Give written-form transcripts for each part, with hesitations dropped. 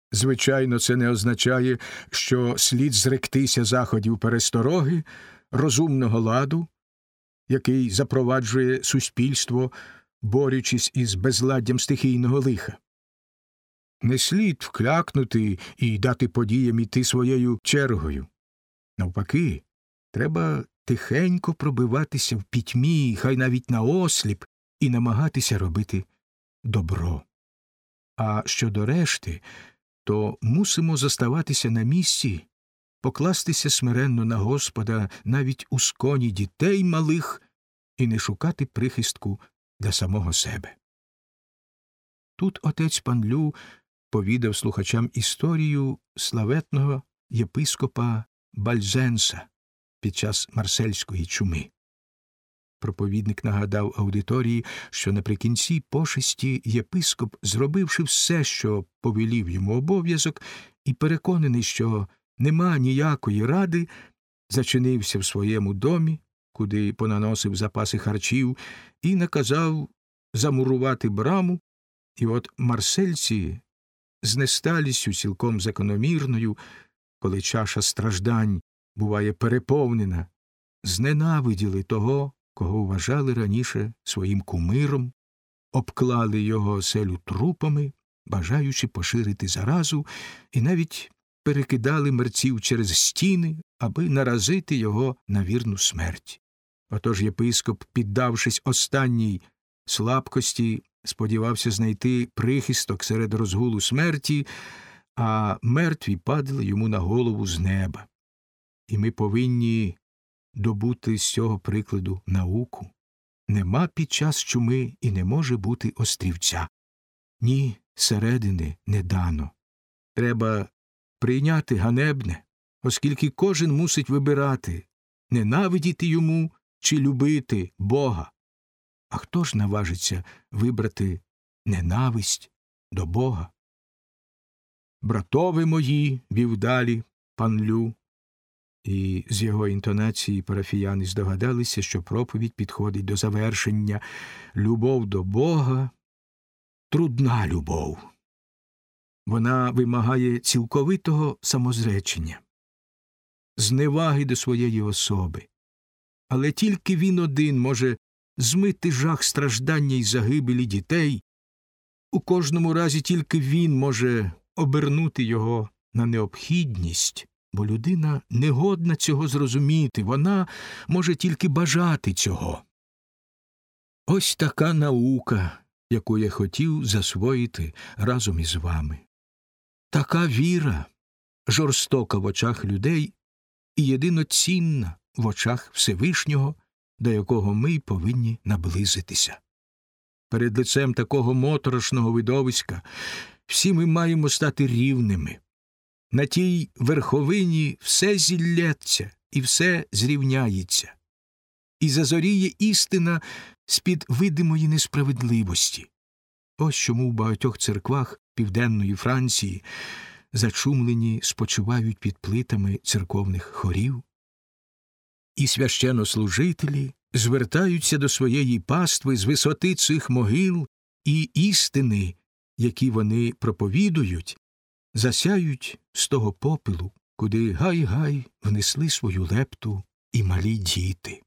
Звичайно, це не означає, що слід зректися заходів перестороги, розумного ладу, який запроваджує суспільство, борючись із безладдям стихійного лиха. Не слід вклякнути і дати подіям іти своєю чергою. Навпаки, треба тихенько пробиватися в пітьмі, хай навіть наосліп, і намагатися робити добро. А щодо решти, то мусимо зоставатися на місці, покластися смиренно на Господа навіть у сконі дітей малих і не шукати прихистку для самого себе. Тут отець Панлю повідав слухачам історію славетного єпископа Бальзенса під час марсельської чуми. Проповідник нагадав аудиторії, що наприкінці пошесті єпископ, зробивши все, що повелів йому обов'язок, і переконаний, що нема ніякої ради, зачинився в своєму домі, куди понаносив запаси харчів, і наказав замурувати браму, і от марсельці з несталістю цілком закономірною, коли чаша страждань буває переповнена, зненавиділи того, кого вважали раніше своїм кумиром, обклали його оселю трупами, бажаючи поширити заразу, і навіть перекидали мерців через стіни, аби наразити його на вірну смерть. Отож єпископ, піддавшись останній слабкості, сподівався знайти прихисток серед розгулу смерті, а мертві падали йому на голову з неба. І ми повинні добути з цього прикладу науку. Нема під час чуми і не може бути острівця. Ні, середини не дано. Треба прийняти ганебне, оскільки кожен мусить вибирати, ненавидіти йому чи любити Бога. А хто ж наважиться вибрати ненависть до Бога? «Братови мої», – вів далі Панлю, і з його інтонації парафіяни здогадалися, що проповідь підходить до завершення. Любов до Бога – трудна любов. Вона вимагає цілковитого самозречення, зневаги до своєї особи. Але тільки він один може змити жах страждання й загибелі дітей. У кожному разі тільки він може обернути його на необхідність, бо людина не годна цього зрозуміти, вона може тільки бажати цього. Ось така наука, яку я хотів засвоїти разом із вами. Така віра, жорстока в очах людей і єдиноцінна в очах Всевишнього, до якого ми й повинні наблизитися. Перед лицем такого моторошного видовиська всі ми маємо стати рівними. На тій верховині все зіллється і все зрівняється. І зазоріє істина з-під видимої несправедливості. Ось чому в багатьох церквах Південної Франції зачумлені спочивають під плитами церковних хорів, і священнослужителі звертаються до своєї пастви з висоти цих могил, і істини, які вони проповідують, засяють з того попелу, куди гай-гай внесли свою лепту і малі діти.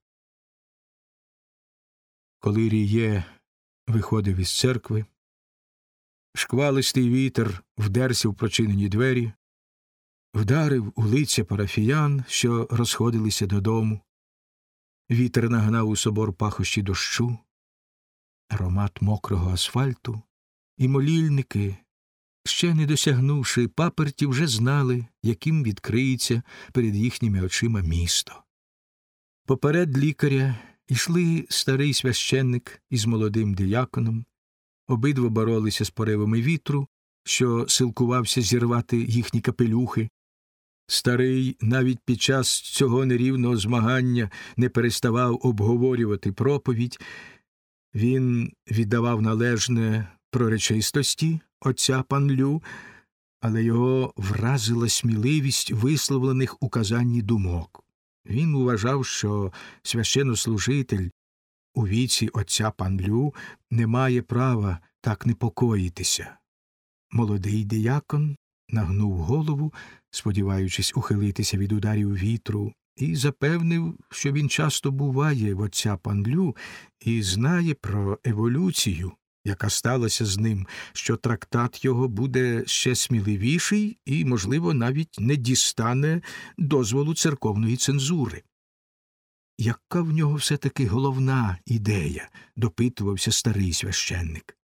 Коли Ріє виходив із церкви, шквалистий вітер вдерся в прочинені двері, вдарив у лиця парафіян, що розходилися додому. Вітер нагнав у собор пахощі дощу, аромат мокрого асфальту, і молільники, ще не досягнувши паперті, вже знали, яким відкриється перед їхніми очима місто. Поперед лікаря йшли старий священник із молодим дияконом. Обидва боролися з поривами вітру, що силкувався зірвати їхні капелюхи. Старий навіть під час цього нерівного змагання не переставав обговорювати проповідь. Він віддавав належне пророчистості отця Панлю, але його вразила сміливість висловлених у казанні думок. Він вважав, що священнослужитель у віці отця Панлю не має права так непокоїтися. Молодий диякон нагнув голову, сподіваючись ухилитися від ударів вітру, і запевнив, що він часто буває в отця Панлю і знає про еволюцію, яка сталася з ним, що трактат його буде ще сміливіший і, можливо, навіть не дістане дозволу церковної цензури. Яка в нього все-таки головна ідея? Допитувався старий священник.